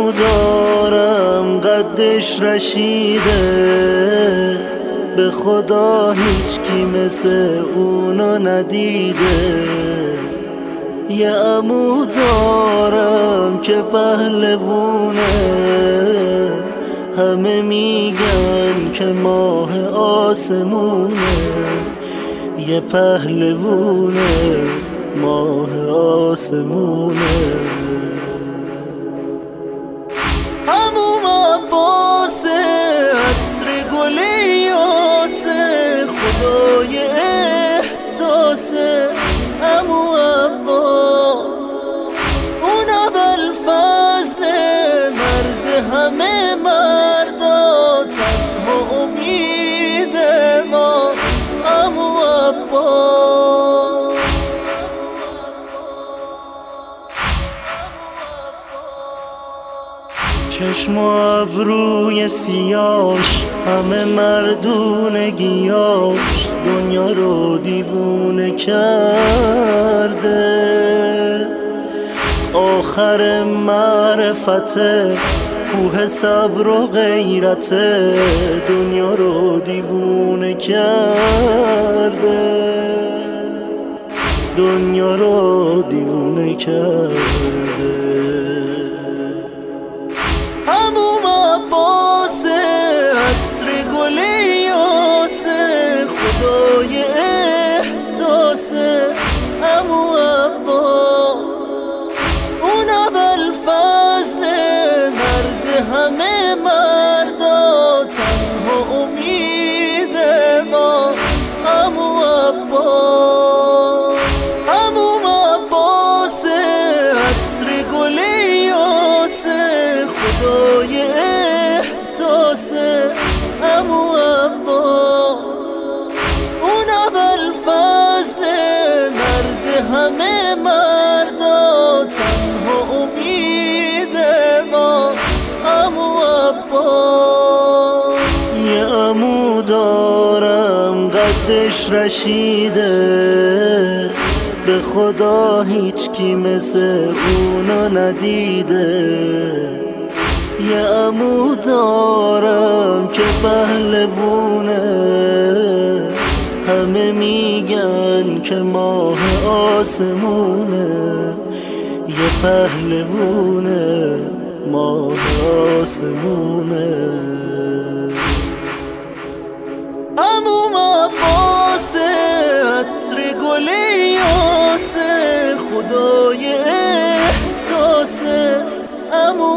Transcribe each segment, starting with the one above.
عمو دارم قدش رشیده، به خدا هیچ کی مثل اونو ندیده. یه عمو دارم که پهلوونه، همه میگن که ماه آسمونه. یه پهلوونه ماه آسمونه. عمو عباس عطر گل یاسه، خدای احساسه. عمو عباس اون ابوالفضل، مرد همه مردا، تنها امید ما. عمو عباس چشم و ابروی سیاش، همه مردونگیاش دنیا رو دیوونه کرده. آخر معرفته کوه صبر و غیرته، دنیا رو دیوونه کرده. دنیا رو دیوونه کرده. عمو عباس عطر گل یاسه، خدای احساسه. عمو عباس اون ابوالفضل، مرد همه مردا، تنها امید ما. عمو عباس عمو عباس عطر گل یاسه، خدای احساسه. عمو عباس اون ابوالفضل، مرد همه مردا، تنها امید ما. عمو عباس یه عمو دارم قدش رشیده، به خدا هیچ کی مثل اونو ندیده. یه عمو دارم که پهلوونه، همه میگن که ماه آسمونه. یه پهلوونه ماه آسمونه. عمو عباس عطر گل یاسه، خدای احساسه. عمو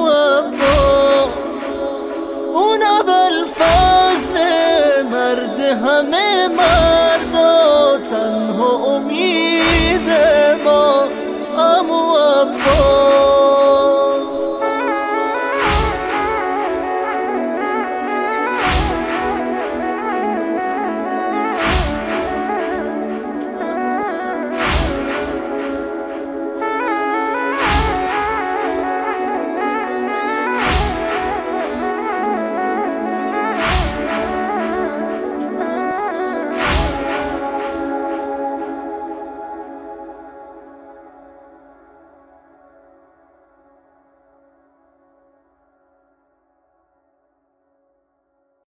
عباس اون ابوالفضل، مرد همه